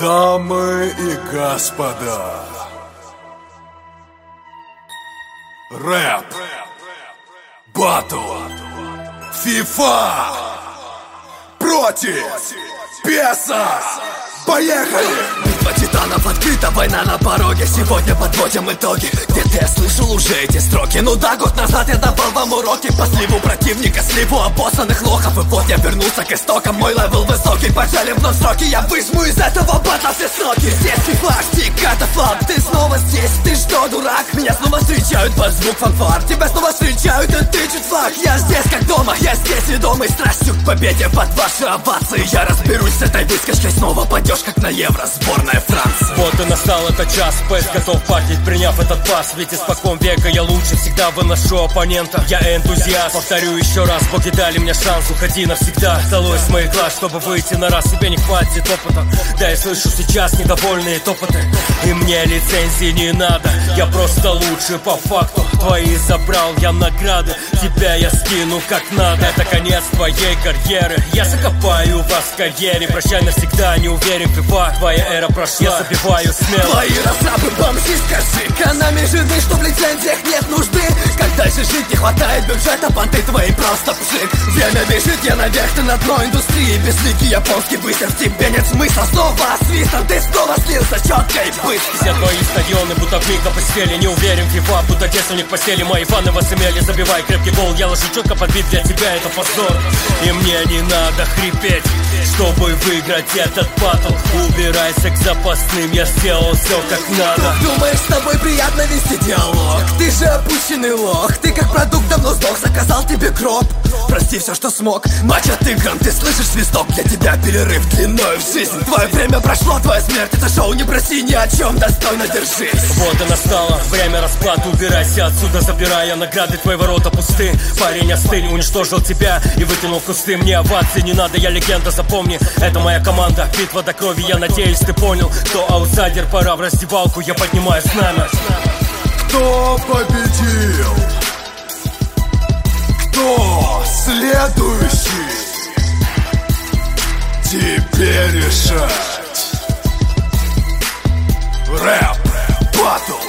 Дамы и господа, рэп, батл, FIFA против PESA. Поехали! Битва титанов открыта, война на пороге. Сегодня подводим итоги. Где-то я слышал уже эти строки. Ну да, год назад я давал вам уроки по сливу противника, сливу обоссанных лохов. И вот я вернулся к истокам, мой левел высокий. Пожали вновь сроки, я выжму из этого батла все соки. Здесь флаг, это флаг, ты снова здесь. Ты что, дурак? Меня снова встречают под звук фанфар. Тебя снова встречают, и ты чуть флаг. Я здесь как дома, я здесь ведомый страстью к победе под ваши овации. Я разберусь с этой выскочкой, снова пойдешь как на Евро, сборная Франции. Вот и настал этот час, PES готов пакеть, приняв этот пас. Ведь испокон века я лучше всегда выношу оппонента. Я энтузиаст, повторю еще раз, боги дали мне шанс, уходи навсегда. Долой с моих глаз, чтобы выйти на раз, себе не хватит опыта. Да, я слышу сейчас недовольные топоты, и мне лицензии не надо. Я просто лучше по факту, твои забрал я награды. Тебя я скину как надо, это конец твоей карьеры. Я закопаю вас в карьере, прощай навсегда, не уверен. FIFA, твоя эра прошла, я забиваю смело. Твои разрабы бомжи, скажи, канами жирны, что в лицензиях нет нужды. Как дальше жить, не хватает бюджета, понты твои просто пшик. Время бежит, я наверх, ты на дно индустрии. Безликий японский быстро, в тебе нет смысла. Снова свистом, ты снова слился четко и быстро. Все твои стадионы, будто в миг опустели. Не уверен в FIFA, будто девственник в постели. Мои фаны вас имели, забивай крепкий гол. Я ложу четко под бит, для тебя это позор. И мне не надо хрипеть, чтобы выиграть этот батл. Убирайся к запасным, я сделал все как надо. Думаешь, с тобой приятно вести диалог? Ты же опущенный лох. Ты как продукт давно сдох, заказал тебе гроб. Прости все, что смог, матч отыгран. Ты слышишь свисток, для тебя перерыв длиной в жизнь. Твое время прошло, твоя смерть, это шоу, не проси ни о чем, достойно держись. Вот и настало время расплаты, убирайся отсюда, забирая награды, твои ворота пусты. Парень остынь, уничтожил тебя и выкинул в кусты. Мне овации не надо, я легенда, запомни, это моя команда, битва до крови. Я надеюсь, ты понял, кто аутсайдер, пора в раздевалку, я поднимаю знамя. Кто победил? Кто следующий? Тебе решать. Рэп, батл,